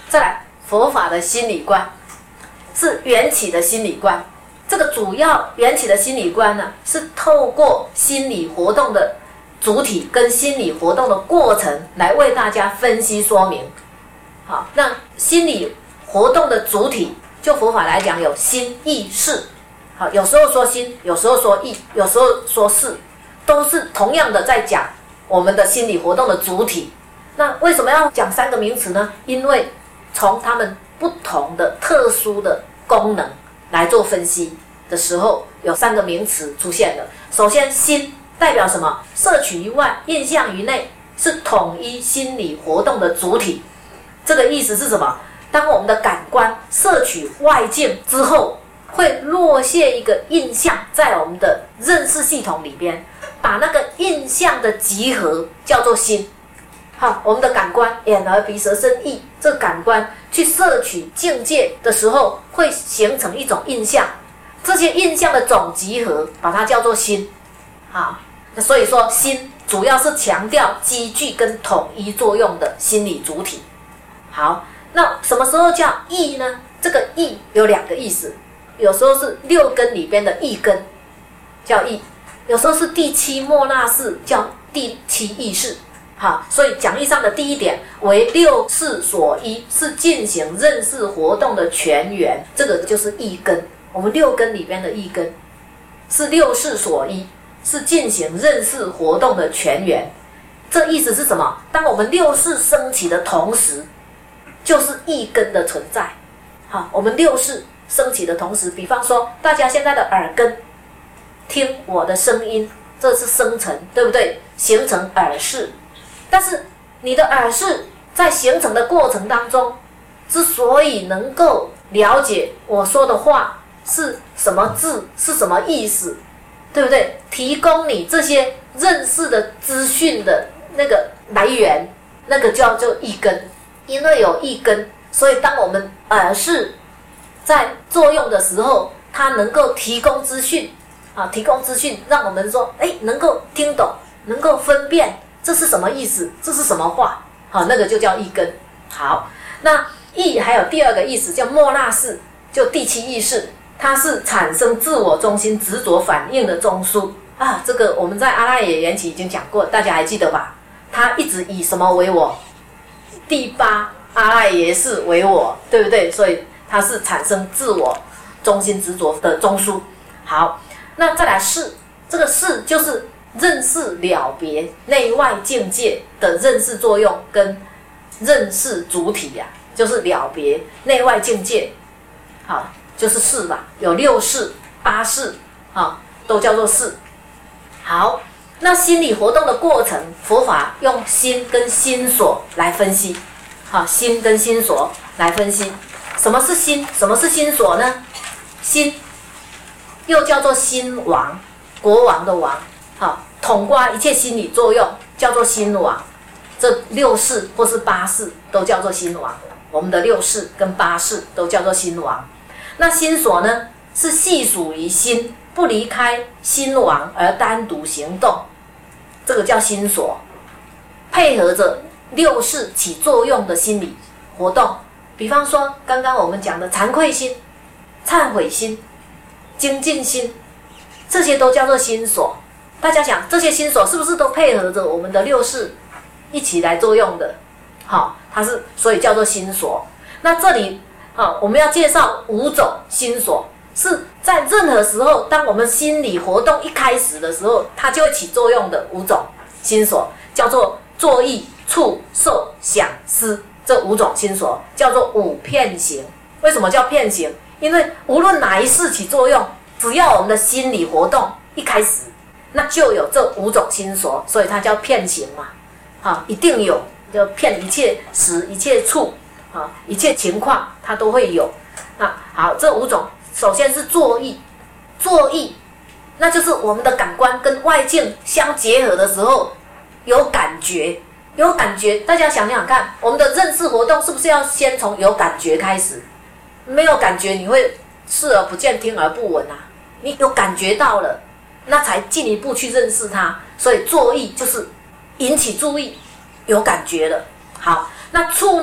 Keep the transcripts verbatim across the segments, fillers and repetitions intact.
再来，佛法的心理观是缘起的心理观。这个主要缘起的心理观呢，是透过心理活动的主体跟心理活动的过程来为大家分析说明。好，那心理活动的主体，就佛法来讲有心、意、识。好，有时候说心，有时候说意，有时候说识，都是同样的在讲我们的心理活动的主体。那为什么要讲三个名词呢？因为从他们不同的特殊的功能来做分析的时候，有三个名词出现了。首先，心代表什么？摄取于外，印象于内，是统一心理活动的主体。这个意思是什么？当我们的感官摄取外境之后，会落下一个印象在我们的认识系统里边，把那个印象的集合叫做心。好，我们的感官眼耳鼻舌身意，这个感官去摄取境界的时候，会形成一种印象，这些印象的总集合把它叫做心。好，那所以说心主要是强调积聚跟统一作用的心理主体。好，那什么时候叫意呢？这个意有两个意思，有时候是六根里边的意根叫意，有时候是第七末那识叫第七意识。好，所以讲义上的第一点为六识所依，是进行认识活动的全源，这个就是意根。我们六根里边的意根是六识所依，是进行认识活动的全源。这意思是什么？当我们六识升起的同时，就是意根的存在。好，我们六识升起的同时，比方说大家现在的耳根听我的声音，这是生成，对不对？形成耳识。但是你的耳识在形成的过程当中，之所以能够了解我说的话是什么字，是什么意思，对不对？提供你这些认识的资讯的那个来源，那个叫做意根。因为有意根，所以当我们耳识在作用的时候，它能够提供资讯啊，提供资讯让我们说，哎，能够听懂，能够分辨这是什么意思，这是什么话，好，那个就叫意根。好，那意还有第二个意思叫末那识，就第七意识，它是产生自我中心执着反应的中枢啊。这个我们在阿赖耶缘起已经讲过，大家还记得吧？它一直以什么为我？第八阿赖耶识为我，对不对？所以它是产生自我中心执着的中枢。好，那再来识，这个识就是认识了别内外境界的认识作用跟认识主体呀、啊，就是了别内外境界，好，就是识吧，有六识、八识，啊，都叫做识。好，那心理活动的过程，佛法用心跟心所来分析，好，心跟心所来分析，什么是心？什么是心所呢？心又叫做心王，国王的王。好，统括一切心理作用叫做心王，这六识或是八识都叫做心王。我们的六识跟八识都叫做心王。那心所呢，是系属于心，不离开心王而单独行动，这个叫心所，配合着六识起作用的心理活动。比方说刚刚我们讲的惭愧心、忏悔心、精进心，这些都叫做心所。大家想，这些心所是不是都配合着我们的六识一起来作用的？好，它是所以叫做心所。那这里好，我们要介绍五种心所，是在任何时候，当我们心理活动一开始的时候，它就会起作用的五种心所，叫做作意、触、受、想、思，这五种心所叫做五遍行。为什么叫遍行？因为无论哪一世起作用，只要我们的心理活动一开始，那就有这五种心所，所以它叫遍行嘛。好，一定有，就遍一切时、一切处、啊，一切情况，它都会有。那好，这五种，首先是作意，作意，那就是我们的感官跟外境相结合的时候，有感觉，有感觉。大家想想看，我们的认识活动是不是要先从有感觉开始？没有感觉，你会视而不见，听而不闻啊。你有感觉到了，那才进一步去认识它。所以作意就是引起注意，有感觉了。好，那触呢？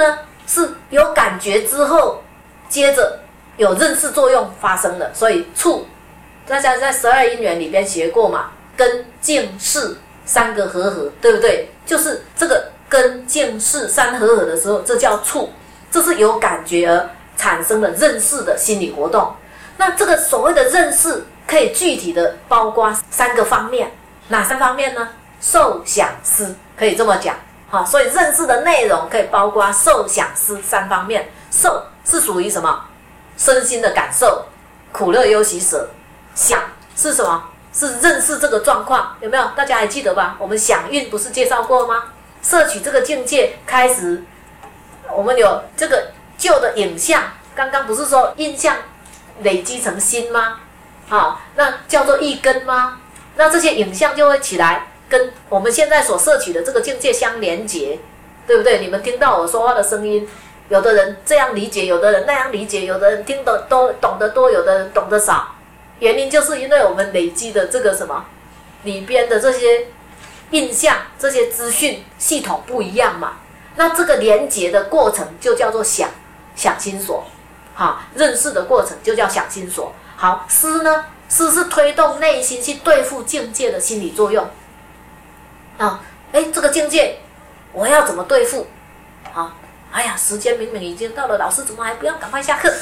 是有感觉之后，接着有认识作用发生了，所以触，大家在十二因缘里边学过嘛，根境识三个合合，对不对？就是这个根境识三合合的时候，这叫触，这是有感觉而产生了认识的心理活动。那这个所谓的认识可以具体的包括三个方面，哪三方面呢？受想思，可以这么讲。好，所以认识的内容可以包括受想思三方面。受是属于什么？身心的感受，苦乐忧喜舍。想是什么？是认识这个状况，有没有？大家还记得吧？我们想运不是介绍过吗？摄取这个境界开始，我们有这个旧的影像，刚刚不是说印象累积成心吗？好，那叫做一根吗？那这些影像就会起来跟我们现在所摄取的这个境界相连结，对不对？你们听到我说话的声音，有的人这样理解，有的人那样理解，有的人听得多懂得多，有的人懂得少。原因就是因为我们累积的这个什么里边的这些印象、这些资讯系统不一样嘛，那这个连结的过程就叫做想想心所，好，认识的过程就叫想心所。好，思呢？思是推动内心去对付境界的心理作用。啊，哎，这个境界我要怎么对付？啊，哎呀，时间明明已经到了，老师怎么还不要赶快下课？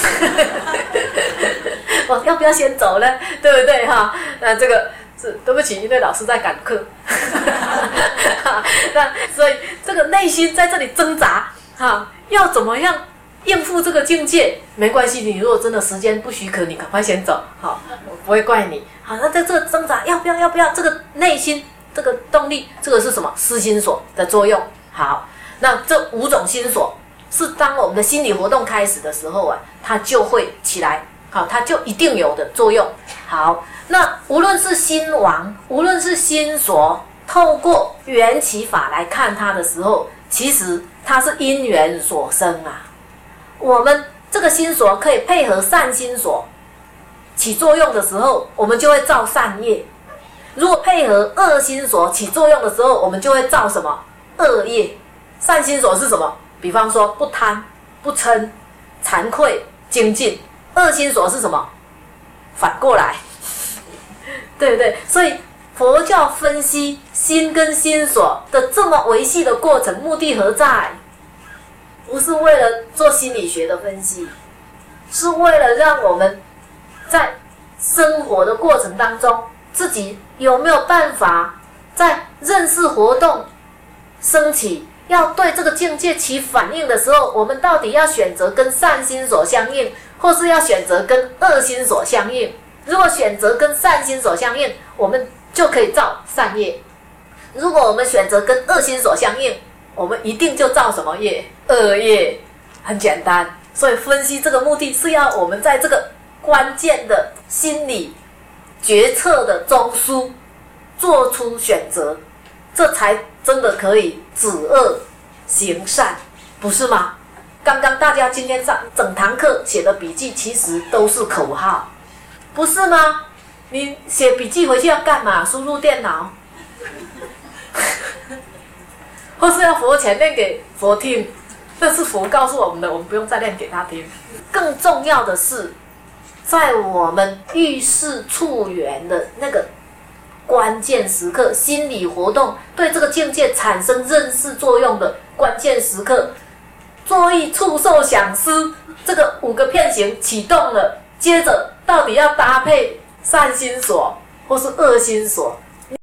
我要不要先走呢？对不对哈？那这个是对不起，因为老师在赶课。那所以这个内心在这里挣扎，哈，要怎么样应付这个境界？没关系，你如果真的时间不许可，你赶快先走，好，我不会怪你。好，那在这个挣扎，要不要？要不要？这个内心这个动力，这个是什么？思心所的作用。好，那这五种心所是当我们的心理活动开始的时候啊，它就会起来。好，它就一定有的作用。好，那无论是心王，无论是心所，透过缘起法来看它的时候，其实它是因缘所生啊。我们这个心所可以配合善心所起作用的时候，我们就会造善业；如果配合恶心所起作用的时候，我们就会造什么？恶业。善心所是什么？比方说不贪、不嗔、惭愧、精进。恶心所是什么？反过来，对不对？所以佛教分析心跟心所的这么维系的过程，目的何在？不是为了做心理学的分析，是为了让我们在生活的过程当中，自己有没有办法在认识活动升起，要对这个境界起反应的时候，我们到底要选择跟善心所相应，或是要选择跟恶心所相应？如果选择跟善心所相应，我们就可以造善业；如果我们选择跟恶心所相应，我们一定就造什么业？恶业。很简单，所以分析这个目的是要我们在这个关键的心理决策的中枢做出选择，这才真的可以止恶行善，不是吗？刚刚大家今天上整堂课写的笔记其实都是口号，不是吗？你写笔记回去要干嘛？输入电脑，或是要佛前念给佛听，这是佛告诉我们的，我们不用再念给他听。更重要的是，在我们遇事触缘的那个关键时刻，心理活动对这个境界产生认识作用的关键时刻，作意触受想思这个五个片型启动了，接着到底要搭配善心所或是恶心所，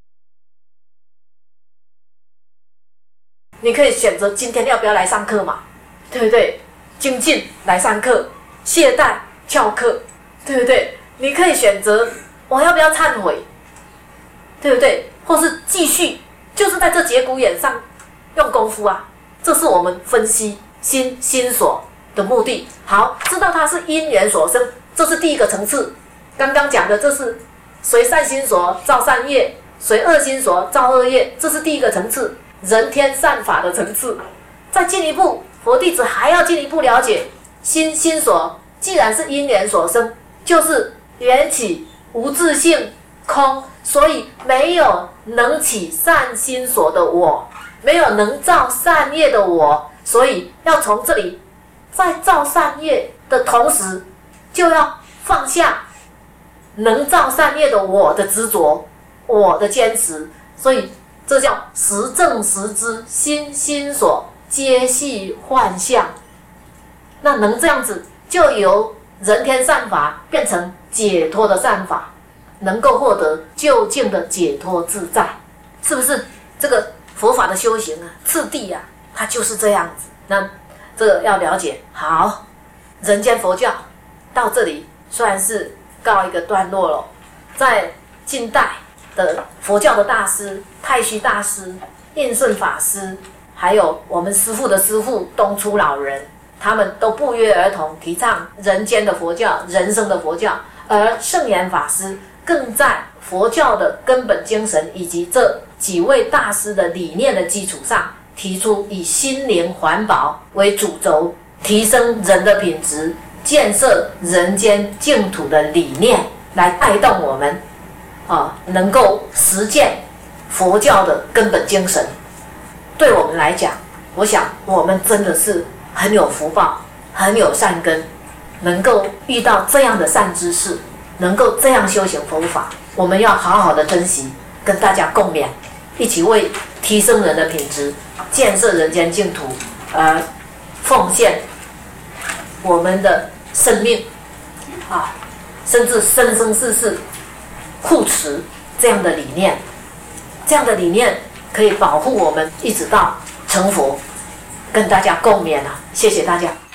你可以选择今天要不要来上课嘛，对不对？精进来上课，懈怠翘课，对不对？你可以选择我要不要忏悔，对不对？或是继续，就是在这节骨眼上用功夫啊。这是我们分析心心所的目的。好，知道它是因缘所生，这是第一个层次。刚刚讲的这是随善心所造善业，随恶心所造恶业，这是第一个层次，人天善法的层次。再进一步，佛弟子还要进一步了解心心所，既然是因缘所生，就是缘起无自性空，所以没有能起善心所的我，没有能造善业的我，所以要从这里在造善业的同时，就要放下能造善业的我的执着，我的坚持。所以这叫实证实知，心心所皆系幻象。那能这样子，就由人天善法变成解脱的善法，能够获得究竟的解脱自在。是不是这个佛法的修行啊，次第啊，它就是这样子。那这个要了解。好，人间佛教到这里算是告一个段落了。在近代的佛教的大师太虚大师、印顺法师，还有我们师父的师父东初老人，他们都不约而同提倡人间的佛教、人生的佛教。而圣严法师更在佛教的根本精神以及这几位大师的理念的基础上，提出以心灵环保为主轴，提升人的品质，建设人间净土的理念，来带动我们啊，能够实践佛教的根本精神。对我们来讲，我想我们真的是很有福报，很有善根，能够遇到这样的善知识，能够这样修行佛法，我们要好好的珍惜，跟大家共勉，一起为提升人的品质，建设人间净土而奉献我们的生命啊，甚至生生世世护持这样的理念。这样的理念可以保护我们一直到成佛，跟大家共勉啊！谢谢大家。